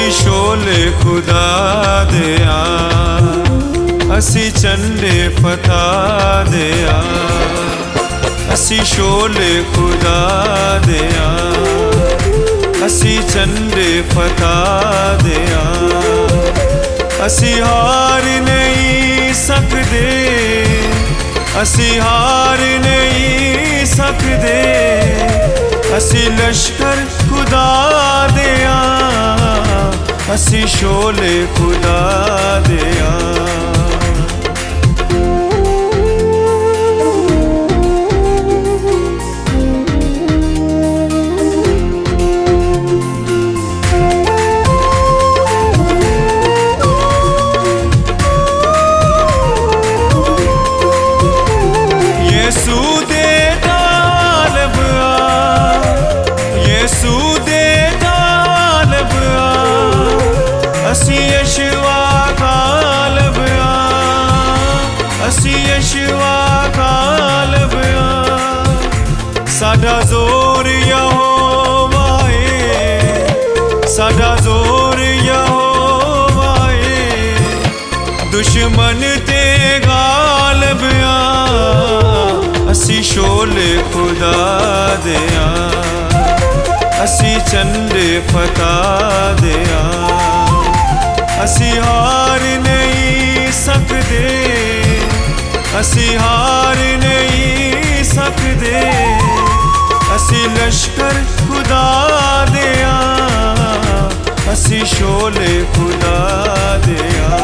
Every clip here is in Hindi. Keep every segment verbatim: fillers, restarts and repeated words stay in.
असी शोले खुदा दे आ, असी चंडे फता दे आ। असी शोले खुदा दे आ, असी चंडे फता दे आ। असी हार नहीं सकदे, असी हार नहीं सकदे, असी लश्कर खुदा दे आ, असी शोले खुदा दे आ। असी यशवा गालब आ, असी यशवा गालब आ। साडा जोर यहोवा है, साडा जोर यहोवा है, दुश्मन ते गालब आ। असी शोले खुदा दे आ, असी चंडे फता दे आ। असी हार नहीं सकदे, असी हार नहीं सकदे, असी लश्कर खुदा दे आ, असी शोले खुदा दे आ।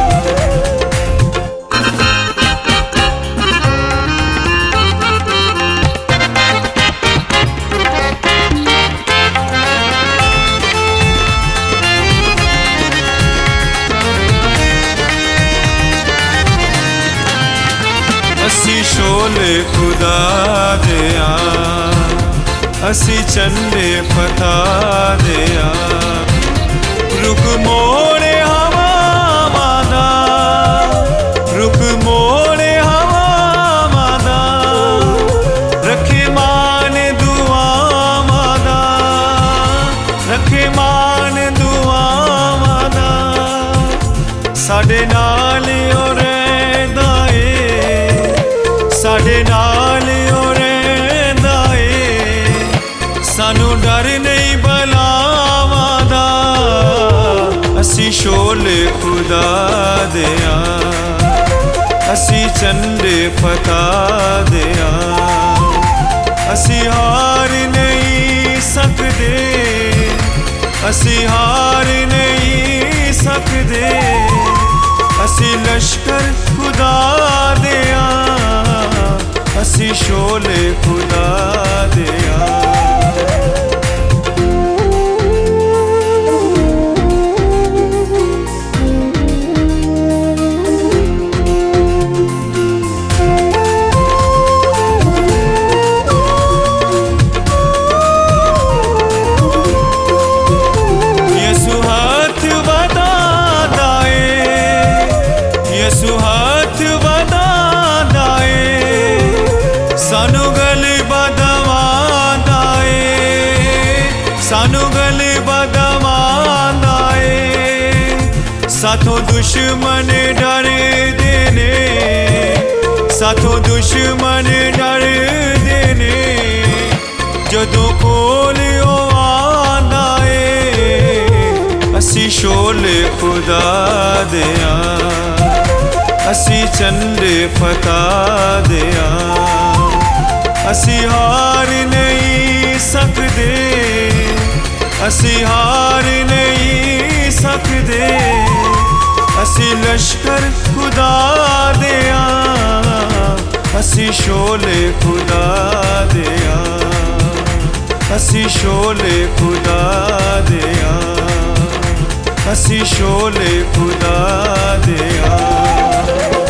असी शोले खुदा दे आ, असी चंडे फता दे आ। रुक मोड़े हवा मादा, रुक मोड़े हवा मादा, रखे मान दुआ मादा, रखे मान दुआ मादा। साडे नाल ओ रहिंदा ए, साडे नाल ओ रहिंदा ए, सानू डर नहीं बलावां दा। असी शोले खुदा दे आ, असी चंडे फता दे आ। असी हार नहीं सकदे, असी हार नहीं सकदे, असी लश्कर खुदा दे आ, असी शोले खुदा दे आ। यसु हाथ वधांदा ए, यसु हाथ वधांदा ए, सानू गलबा दवांदा ए, सानू गलबा दवांदा ए। साथों दुश्मन डर देने, साथों दुश्मन डर देने, जदों कोल ओ आंदा ए। असी शोले खुदा दे आ, असी चंडे फता दे आ। असी हार नहीं सकदे, असी हार नहीं सकदे, असी लश्कर खुदा दे आ, असी शोले खुदा दे आ, असी शोले खुदा दे आ, असी शोले खुदा दे आ।